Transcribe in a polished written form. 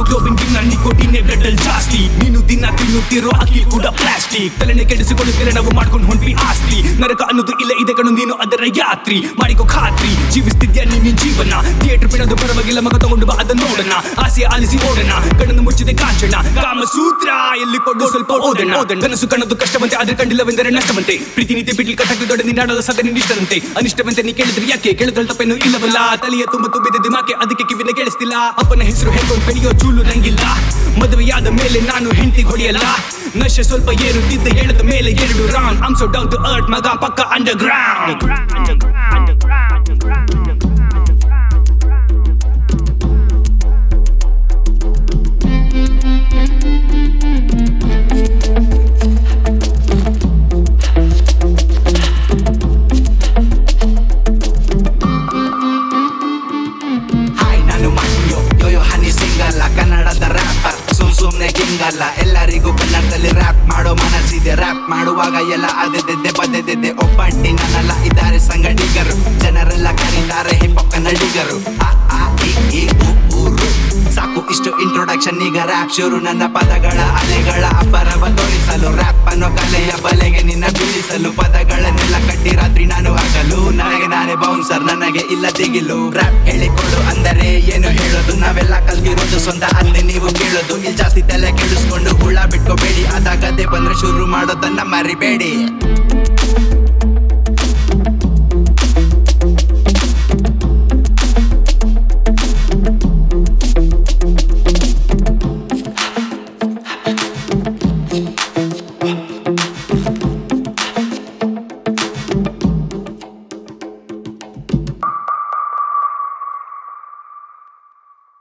Haemoglobin ಗಿನ್ನ nicotine blood ಅಲ್ಲಿ ಜಾಸ್ತಿ. ನೀನು ದಿನ ತಿನ್ನುತ್ತಿರೋ ಅಕ್ಕಿ ಕೂಡ ಪ್ಲಾಸ್ಟಿಕ್. ತಲೆನೆ ಕೆಡಿಸಿಕೊಳ್ಳುತ್ತಿಲ್ಲ ನಾವು ಮಾಡ್ಕೊಂಡು ಹೊಂಟ್ವಿ ಆಸ್ತಿ. ನರಕ ಅನ್ನೋದು ಇಲ್ಲ ಇದೆ ಕಣು ನೀನು ಅದರ ಯಾತ್ರಿ. ಮಾಡಿಕೋ ಖಾತ್ರಿ ಜೀವಿಸ್ತಿದ್ಯಾ ನಿನ್ನ ಜೀವನ. ಥಿಯೇಟರ್ ಬಿಡೋದು ಪರವಾಗಿಲ್ಲ ಮಗ ತಗೊಂಡು ಬಾ ಅದನ್ನ ನೋಡೋಣ. ಆಸೆ ಆಲಿಸಿ ಓಡೋಣ ಕಣ್ಣನ್ನು ಮುಚ್ಚಿದೆ ಕಾಂಚನ. ಕಾಮಸೂತ್ರ ಎಲ್ಲಿ ಕೊಡು ಸ್ವಲ್ಪ ಓದೋಣ. ಕನಸು ಕಾಣೋದು ಕಷ್ಟವಂತೆ ಆದ್ರೆ ಕಂಡಿಲ್ಲವೆಂದರೆ ನಷ್ಟವಂತೆ. ಪ್ರೀತಿ ನೀತಿ ಬಿಡ್ಲಿ ಕಟ್ಟಕ್ಕೆ ದೊಡ್ಡ ನಿನ್ನಾಡೋದ ಸದ ನಿಷ್ಠರಂತೆ. ಅನಿಷ್ಟವಂತೆ ನೀ ಕೇಳಿದ್ರೆ ಯಾಕೆ ಕೇಳಿದ್ರೆ ತಪ್ಪೇನು ಇಲ್ಲವಲ್ಲ. ತಲೆಯ ತುಂಬ ತುಂಬಿದೆ ದಿಮಾಕೆ ಅದಕ್ಕೆ ಕಿವಿನ ಕೇಳಿಸ್ತಿಲ್ಲ. ಅಪ್ಪನ ಹೆಸರು ಹೇಳ್ಕೊಂಡು ಬೆಳೆಯೋ ಚೂಲು ನಂಗಿಲ್ಲ. ಮದುವೆಯಾದ ಮೇಲೆ ನಾನು ಹೆಂಡತಿ ಹೊಡೆಯಲ್ಲ. ನಶೆ ಸ್ವಲ್ಪ ಏರುತ್ತಿದ್ದ ಎಳೆದ ಮೇಲೆ 2 round. I'm so down to earth ಮಗ ಪಕ್ಕ ಅಂಡರ್ಗ್ರೌಂಡ್. ಕನ್ನಡದ ರ್ಯಾಪರ್ ಸುಮ್ನೆ ಕಿಂಗಲ್ಲ. ಎಲ್ಲರಿಗೂ ಕನ್ನಡದಲ್ಲಿ ರ್ಯಾಪ್ ಮಾಡೋ ಮನಸ್ಸಿದೆ. ರ್ಯಾಪ್ ಮಾಡುವಾಗ ಎಲ್ಲ ಅದೇ ಬದೆದಿದ್ದೆ. ಒಬ್ಬಟ್ಟಿನಲ್ಲ ಇದ್ದಾರೆ ಸಂಗಡಿಗರು. ಜನರೆಲ್ಲ ಕರೀತಾರೆ ಹಿಪ್ ಕನ್ನಡಿಗರು. ಸಾಕು ಇಷ್ಟು ಇಂಟ್ರೊಡಕ್ಷನ್, ಈಗ ರ್ಯಾಪ್ ಶುರು. ನನ್ನ ಪದಗಳ ಅಲೆಗಳ ಅಬ್ಬರವ ತೋರಿಸಲು. ರ್ಯಾಪ್ ಅನ್ನೋ ಕಲೆಯ ಬಲೆಗೆ ನಿನ್ನ ಬೀಳಿಸಲು. ಪದಗಳನ್ನೆಲ್ಲ ಕಟ್ಟಿ ರಾತ್ರಿ ನಾನು ಆಗಲು. ನನಗೆ ನಾನೇ ಬೌನ್ಸರ್ ನನಗೆ ಇಲ್ಲ ದಿಗಿಲು. ರ್ಯಾಪ್ ಹೇಳಿಕೊಳ್ಳು ಅಂದರೆ ಏನು ಹೇಳೋದು. ನಾವೆಲ್ಲ ಕಲ್ತಿರೋದು ಸ್ವಂತ ಅಲ್ಲಿ ನೀವು ಕೇಳೋದು. ಇಲ್ಲಿ ಜಾಸ್ತಿ ತಲೆ ಕೆಡಿಸ್ಕೊಂಡು ಹುಳ ಬಿಟ್ಕೋಬೇಡಿ. ಅದಾಗದೆ ಬಂದ್ರೆ ಶುರು ಮಾಡೋದನ್ನ ಮರಿಬೇಡಿ.